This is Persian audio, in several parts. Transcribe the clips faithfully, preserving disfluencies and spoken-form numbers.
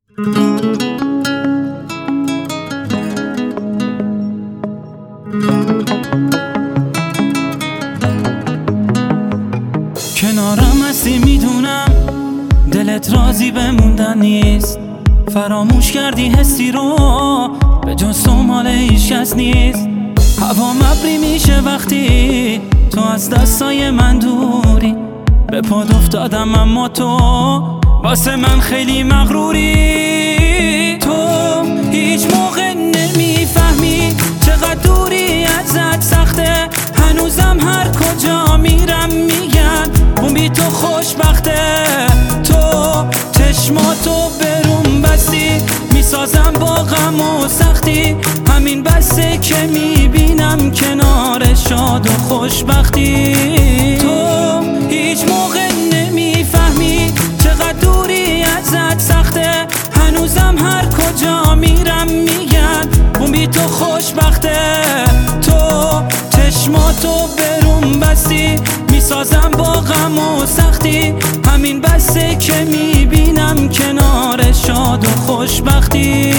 کنارم هستی میدونم دلت راضی بموندن نیست، فراموش کردی حسی رو به جز تو مال هیچ کس نیست. هوا ابری میشه وقتی تو از دستای من دوری، به پاد افتادم اما تو واسه من خیلی مغروری. تو هیچ موقع نمیفهمی چقدر دوری ازت سخته، هنوزم هر کجا میرم میگن اون بی تو خوشبخته. تو چشماتو برون بستی میسازم با غم و سختی، همین بسه که میبینم کنار شاد و خوشبختی. تو هیچ موقع نمیفهمی چقدر دوری ازت سخته، هنوزم هر کجا میرم میگن اون بی تو خوشبخته. تو چشماتو برون بستی میسازم با غم و سختی، همین بسه که میبینم کنار شاد و خوشبختی.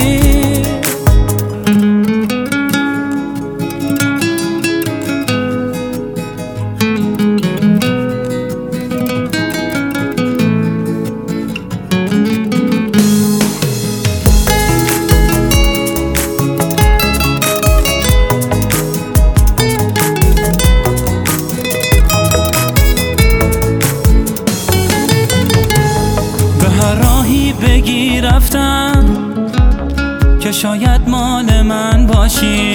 راهی بگی رفتم که شاید مال من باشی،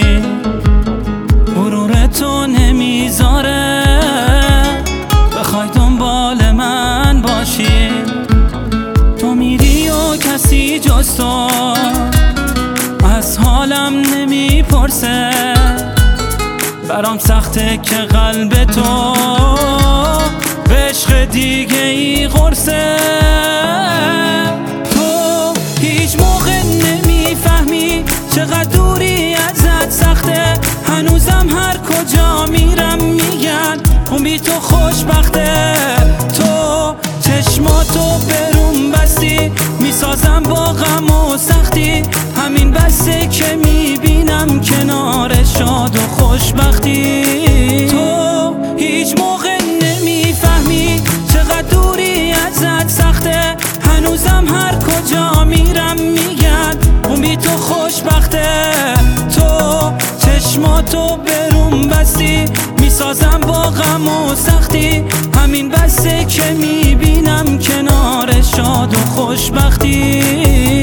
غرور تو نمیذاره بخوای دنبال من باشی. تو میری و کسی جز تو از حالم نمیپرسه، برام سخته که قلب تو به عشق دیگه ای قرصه. تو هیچ موقع نمیفهمی چقدر دوری ازت سخته، هنوزم هر کجا میرم میگن اون بی تو خوشبخته. تو چشماتو برون بستی میسازم با غم و سختی، همین بسه که میبینم کنار شاد و خوشبختی. تو هیچ موقع نمیفهمی چقدر دوری ازت سخته، هنوزم هر کجا میرم میگن اون بی تو خوشبخته. تو چشماتو برون بستی میسازم با غم و سختی، همین بسه که میبینم کنار شاد و خوشبختی.